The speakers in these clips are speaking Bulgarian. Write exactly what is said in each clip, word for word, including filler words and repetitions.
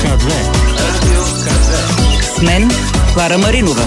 К две. С мен Клара Маринова.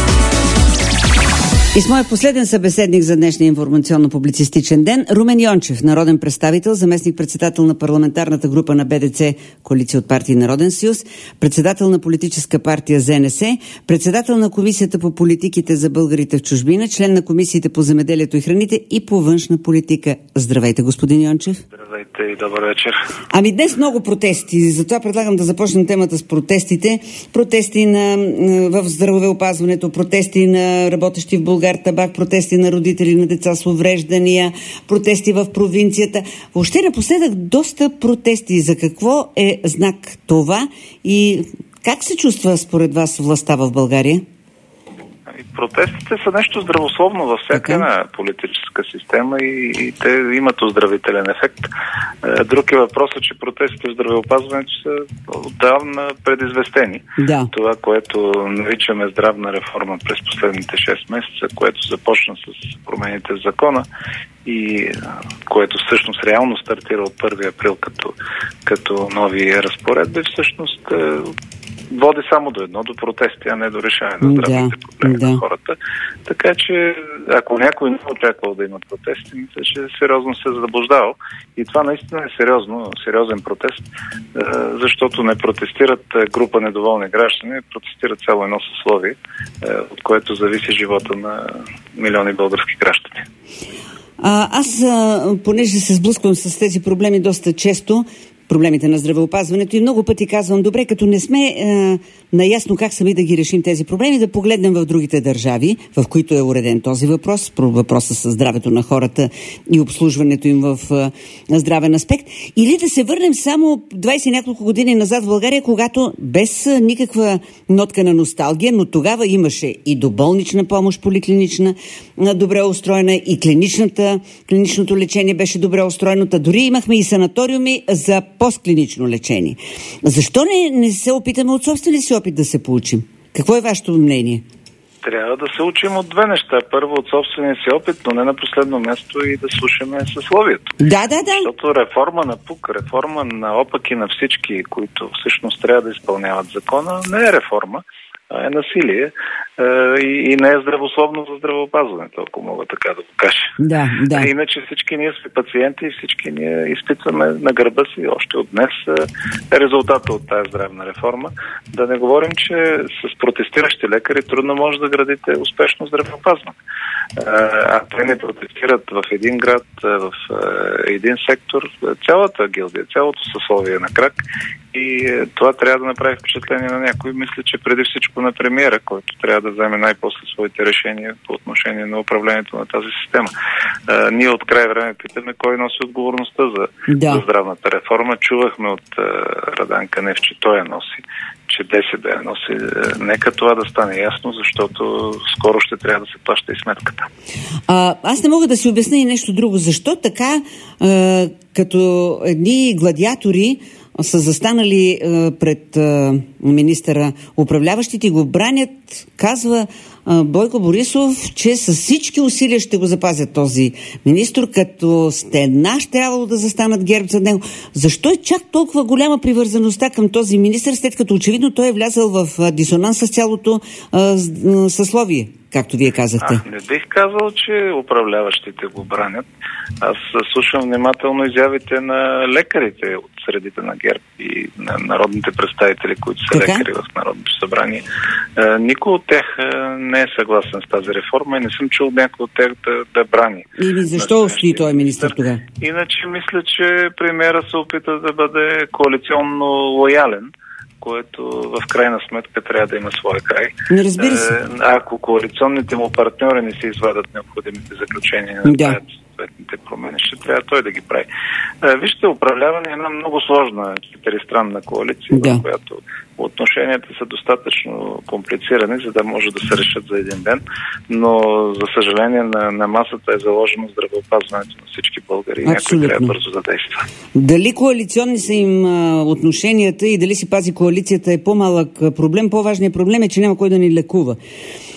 И с моят последен събеседник за днешния информационно-публицистичен ден Румен Йончев, народен представител, заместник-председател на парламентарната група на Б Д Ц, коалиция от партии Народен съюз, председател на политическа партия З Н С, председател на Комисията по политиките за българите в чужбина, член на Комисиите по земеделието и храните и по външна политика. Здравейте, господин Йончев. Здравейте и добър вечер. Ами днес много протести, затова предлагам да започнем темата с протестите. Протести на, в здравеопазването, протести на работещи в България, Табак, протести на родители на деца с увреждания, протести в провинцията. Въобще напоследък доста протести. За какво е знак това и как се чувства според вас властта в България? Протестите са нещо здравословно във всяка една политическа система и, и те имат оздравителен ефект. Друг е въпросът, че протестите в здравеопазването са отдавна предизвестени. Да. Това, което наричаме здравна реформа през последните шест месеца, което започна с промените в закона и което всъщност реално стартира от първи април като, като нови разпоредби, всъщност води само до едно, до протести, а не до решаване на здравните да, проблеми да. на хората. Така че, ако някой не очаквал да има протести, мисля, че сериозно се заблуждавал. И това наистина е сериозно, сериозен протест, защото не протестират група недоволни граждани, протестират цяло едно съсловие, от което зависи живота на милиони български граждани. А, аз, понеже се сблъсквам с тези проблеми доста често, проблемите на здравеопазването и много пъти казвам, добре, като не сме е, наясно как сами да ги решим тези проблеми, да погледнем в другите държави, в които е уреден този въпрос, въпроса с здравето на хората и обслужването им в е, здравен аспект, или да се върнем само двайсет няколко години назад в България, когато без никаква нотка на носталгия, но тогава имаше и доболнична помощ, поликлинична, добре устроена, и клиничната, клиничното лечение беше добре устроено, дори имахме и санаториуми за постклинично лечение. Защо не, не се опитаме от собствения си опит да се получим? Какво е вашето мнение? Трябва да се учим от две неща. Първо от собствения си опит, но не на последно място и да слушаме съсловието. Да, да, да. Защото реформа на ПУК, реформа на опаки на всички, които всъщност трябва да изпълняват закона, не е реформа, а е насилие и, и не е здравословно за здравеопазването, ако мога така да го кажа. Да, да. Иначе всички ние сме пациенти и всички ние изпитваме на гърба си още от днес резултата от тази здравна реформа. Да не говорим, че с протестиращи лекари трудно може да градите успешно здравеопазване. А те не протестират в един град, в един сектор, цялата гилдия, цялото съсловие на крак. И това трябва да направи впечатление на някой. Мисля, че преди всичко на премиера, който трябва да вземе най-после своите решения по отношение на управлението на тази система. А, ние от край време питаме кой носи отговорността за, да. за здравната реформа. Чувахме от а, Радан Кънев, че той я носи, че Д С Б я носи. Нека това да стане ясно, защото скоро ще трябва да се плаща и сметката. А, аз не мога да си обясня и нещо друго. Защо така, а, като едни гладиатори са застанали е, пред е, министъра, управляващите го бранят, казва е, Бойко Борисов, че с всички усилия ще го запазят този министър, като стена ще трябвало да застанат ГЕРБ зад него. Защо е чак толкова голяма привързаността към този министър, след като очевидно той е влязъл в дисонанс с цялото е, съсловие, както вие казахте? А, не бих казал, че управляващите го бранят. Аз слушам внимателно изявите на лекарите от средите на ГЕРБ и на народните представители, които са така? лекари в Народното събрание. А, никой от тях не е съгласен с тази реформа и не съм чул някой от тях да, да брани. Или защо стои този министър тогава? Иначе мисля, че премиера се опита да бъде коалиционно лоялен, което в крайна сметка трябва да има своя край. Не, разбира се. Ако коалиционните му партньори не си извадат необходимите заключения на да. съответните промени, ще трябва той да ги прави. Вижте, управляване е една много сложна четиристранна коалиция, да. в която отношенията са достатъчно комплицирани, за да може да се решат за един ден, но за съжаление на, на масата е заложено здравеопазването на всички българи и някой трябва бързо да действа. Дали коалиционни са им а, отношенията и дали си пази коалицията е по-малък проблем, по-важният проблем е, че няма кой да ни лекува.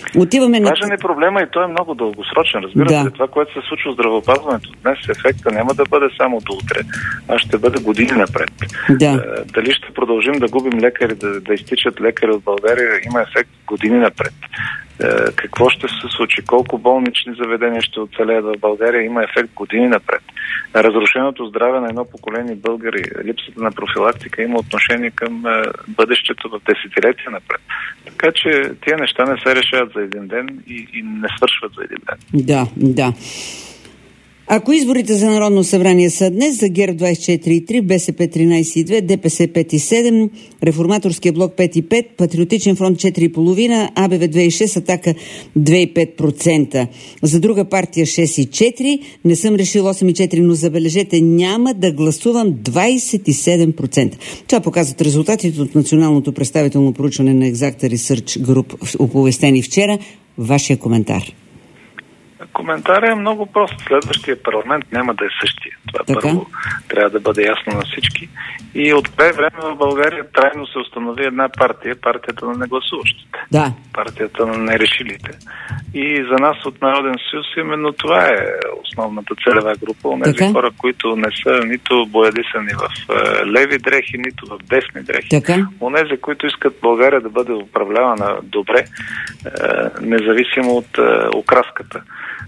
Отиваме на... Важен е проблема и той е много дългосрочен. Разбирате да. ли, това, което се случва в здравеопазването днес, ефекта няма да бъде само до утре, а ще бъде години напред. Да. Дали ще продължим да губим лекари, да, да изтичат лекари от България, има ефект години напред. Какво ще се случи? Колко болнични заведения ще оцелеят в България? Има ефект години напред. Разрушеното здраве на едно поколение българи, липсата на профилактика има отношение към бъдещето в десетилетия напред. Така че тия неща не се решават за един ден и, и не свършват за един ден. Да, да. Ако изборите за Народно събрание са днес, за ГЕРБ двадесет и четири и три, БСП тринадесет и две, ДПС пет и седем, Реформаторския блок пет и пет, Патриотичен фронт четири и пет, АБВ две и шест, Атака две и пет процента. За друга партия шест и четири, не съм решил осем и четири, но забележете, няма да гласувам двадесет и седем процента. Това показват резултатите от националното представително проучване на Exacta Research Group, оповестени вчера. Вашия коментар. Коментарът е много прост. Следващия парламент няма да е същия. Това така? Първо трябва да бъде ясно на всички. И от две време в България трайно се установи една партия, партията на негласуващите. Да. Партията на нерешилите. И за нас от Народен съюз именно това е основната целева група. Онези хора, които не са нито боядисани в е, леви дрехи, нито в десни дрехи. Така? Онези, които искат България да бъде управлявана добре, е, независимо от е, окраската.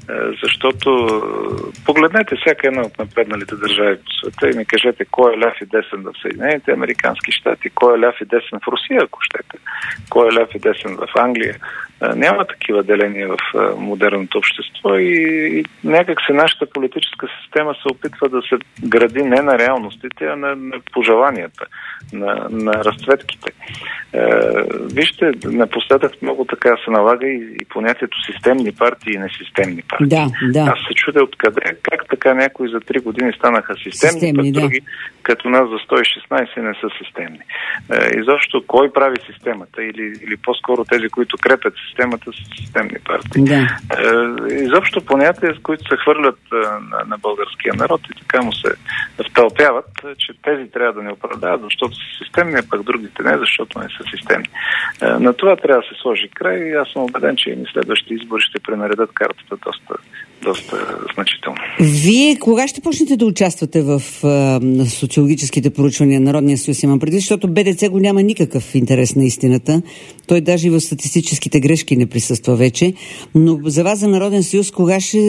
Защото погледнете всяка една от напредналите държави по света и ми кажете кой е ляв и десен в Съединените американски щати, кой е ляв и десен в Русия, ако щете, кой е ляв и десен в Англия. Няма такива деления в модерното общество и, и някак се нашата политическа система се опитва да се гради не на реалностите, а на, на пожеланията, на, на разцветките. Е, вижте, напоследък много така се налага и, и понятието системни партии и несистемни партии. Да, да. Аз се чудя откъде, как така някои за три години станаха системни, системни, пък други, да. Като нас за сто и шестнадесет не са системни. Е, изобщо кой прави системата или, или по-скоро тези, които крепят системата, са системни партии. Да. Е, изобщо понятия, с които се хвърлят е, на, на българския народ и така му се втълпяват, че тези трябва да не оправдават, защото са системни, а пък другите не, защото не са системни. Е, на това трябва да се сложи край и аз съм убеден, че и следващите избори ще пренаредат картата доста, доста значително. Вие кога ще почнете да участвате в а, социологическите проучвания на Народния съюз, имам предвид, защото БДЦ го няма никакъв интерес на истината. Той даже и в статистическите грешки не присъства вече. Но за вас, за Народен съюз, кога ще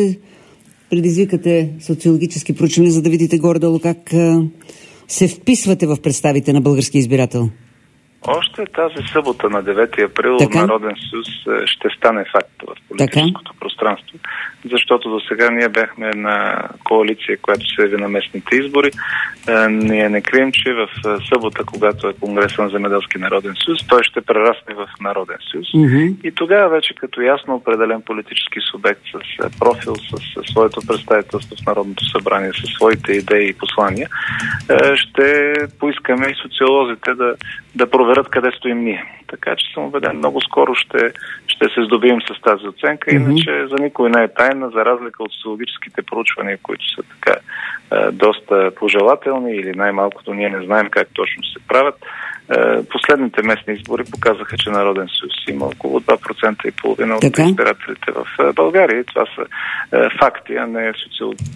предизвикате социологически проучвания, за да видите горе-долу как а, се вписвате в представите на българския избирател? Още тази събота на девети април така? Народен съюз ще стане факт в политическото така? пространство, защото до сега ние бяхме една коалиция, която се яви на местните избори. Е, ние не крием, че в събота, когато е Конгреса на Земеделски народен съюз, той ще прерасне в Народен съюз. Mm-hmm. И тогава вече като ясно определен политически субект с профил, с, с своето представителство в Народното събрание, с своите идеи и послания, е, ще поискаме и социолозите да, да проверят къде стоим ние. Така че съм убеден, много скоро ще, ще се здобием с тази оценка. Mm-hmm. Иначе за никой не е тайна, за разлика от социологическите проучвания, които са така е, доста пожелателни или най-малкото ние не знаем как точно се правят. Е, последните местни избори показаха, че Народен съюз има около два процента и половина от избирателите в България. И това са е, факти, а не социологически.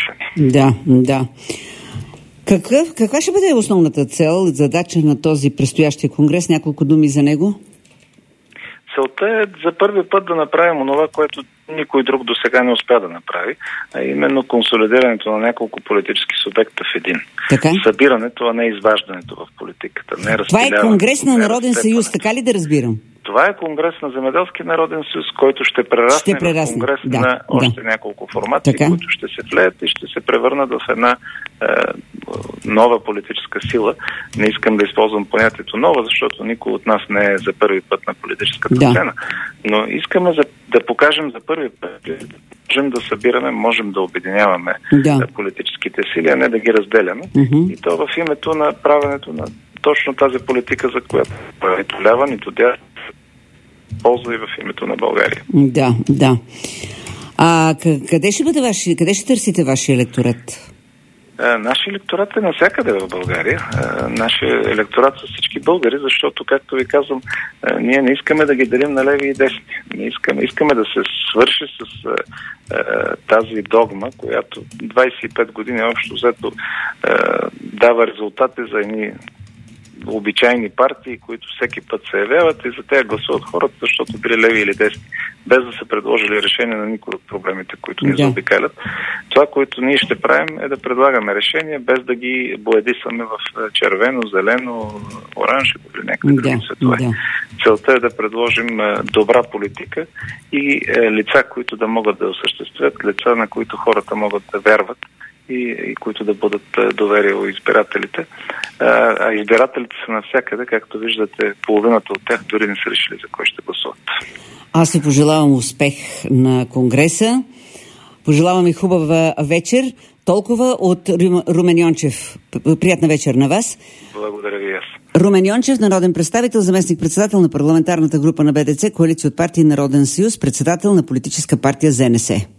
Да, да. Какъв, каква ще бъде основната цел, задача на този предстоящия конгрес? Няколко думи за него? Целта е за първи път да направим онова, което никой друг до сега не успя да направи, а именно консолидирането на няколко политически субекта в един. Така? Събирането, а не изваждането в политиката. Не това е Конгрес на Народен съюз, така ли да разбирам? Това е Конгрес на Земеделски народен съюз, който ще прерасне, ще прерасне. в Конгрес да, на още да. няколко формации, така? които ще се влеят и ще се превърнат в една е, нова политическа сила. Не искам да използвам понятието нова, защото никой от нас не е за първи път на политическата да. сцена. Но искаме за, да покажем за първи път, можем да събираме, можем да обединяваме да. политическите сили, а не да ги разделяме. Mm-hmm. И то в името на правенето на точно тази политика, за която нито лява, нито дясна, ползва и в името на България. Да, да. А къде ще бъде ваши, къде ще търсите вашия електорат? Нашия електорат е навсякъде в България. Нашия електорат са всички българи, защото, както ви казвам, ние не искаме да ги делим на леви и десни. Ние искаме, искаме да се свърши с тази догма, която двадесет и пет години общо взето дава резултати за едни обичайни партии, които всеки път се явяват и за тях гласуват хората, защото били леви или десни, без да са предложили решение на никой от проблемите, които ни заобикалят. Това, което ние ще правим, е да предлагаме решения, без да ги боядисваме в червено, зелено, оранжево или някакви други цветове. Да. Целта е да предложим добра политика и лица, които да могат да осъществят, лица, на които хората могат да вярват и, и които да бъдат доверие у избирателите. А, а избирателите са навсякъде, както виждате, половината от тях дори не са решили за кой ще гласуват. Аз ви пожелавам успех на Конгреса. Пожелавам и хубава вечер. Толкова от Румен Йончев. Приятна вечер на вас. Благодаря ви аз. Румен Йончев, народен представител, заместник-председател на парламентарната група на Б Д Ц, коалиция от партии Народен съюз, председател на политическа партия З Н С.